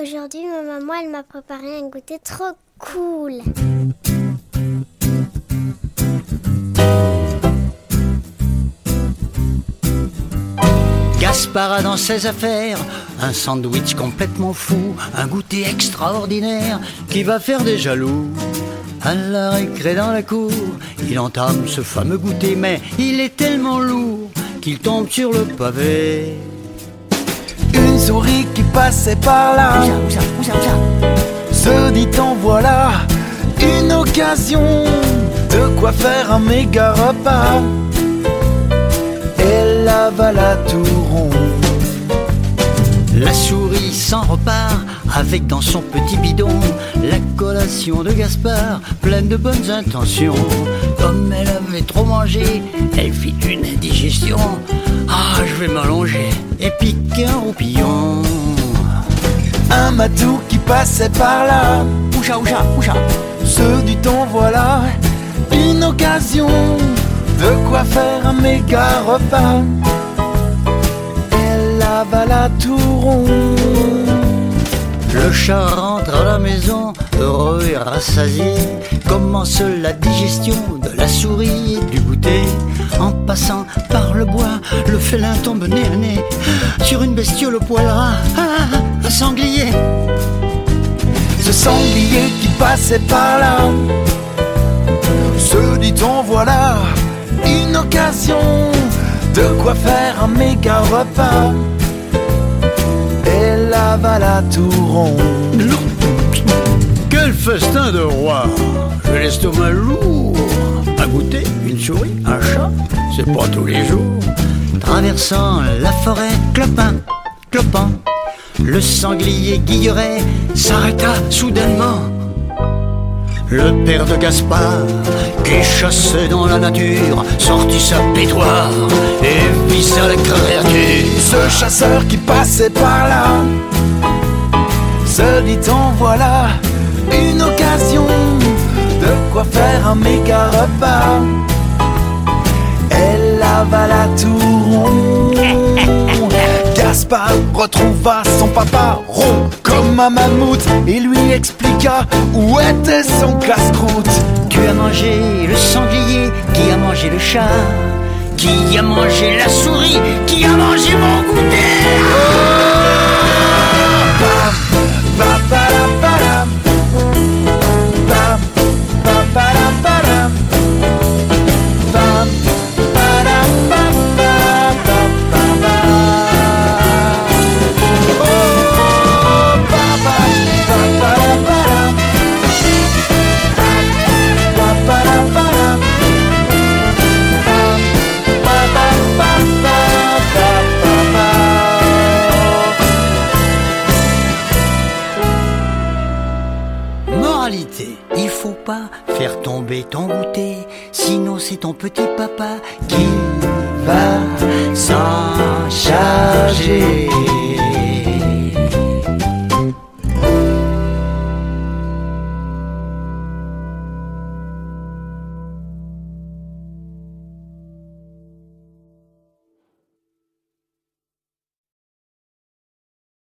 Aujourd'hui, ma maman, elle m'a préparé un goûter trop cool. Gaspard a dans ses affaires un sandwich complètement fou, un goûter extraordinaire qui va faire des jaloux. À la récré dans la cour, il entame ce fameux goûter, mais il est tellement lourd qu'il tombe sur le pavé. Une souris qui passait par là, se dit en voilà une occasion de quoi faire un méga repas. Elle avala tout rond. La souris s'en repart avec dans son petit bidon la collation de Gaspard, pleine de bonnes intentions. Comme elle avait trop mangé, elle fit une indigestion. Ah, je vais m'allonger et piquer un roupillon. Un matou qui passait par là, Ouja, se dit en voilà une occasion de quoi faire un méga repas. Elle avala tout rond. Le chat rentre à la maison, heureux et rassasié. Commence la digestion de la souris et du goûter. En passant par le bois, le félin tombe nez à nez sur une bestiole au poil ras, un sanglier. Ce sanglier qui passait par là, se dit en voilà une occasion de quoi faire un méga repas. Elle avala tout rond. Quel festin de roi! J'ai l'estomac lourd. À goûter, une souris, un chat, c'est pas tous les jours. Traversant la forêt, clopin, clopin, le sanglier Guilleret s'arrêta soudainement. Le père de Gaspard, qui chassait dans la nature, sortit sa pétoire et visa la créature. Ce chasseur qui passait par là, se dit en voilà une occasion de quoi faire un méga repas. Elle avala tout rond. Gaspard retrouva son papa rond comme un mammouth et lui expliqua où était son casse-croûte. Tu as mangé le sanglier, qui a mangé le chat, qui a mangé la souris, qui a mangé mon goûter. Bam, bam, bam, bam, bam, bam, bam, bam, Moralité, il faut pas faire tomber ton goûter, sinon c'est ton petit papa qui va s'en charger.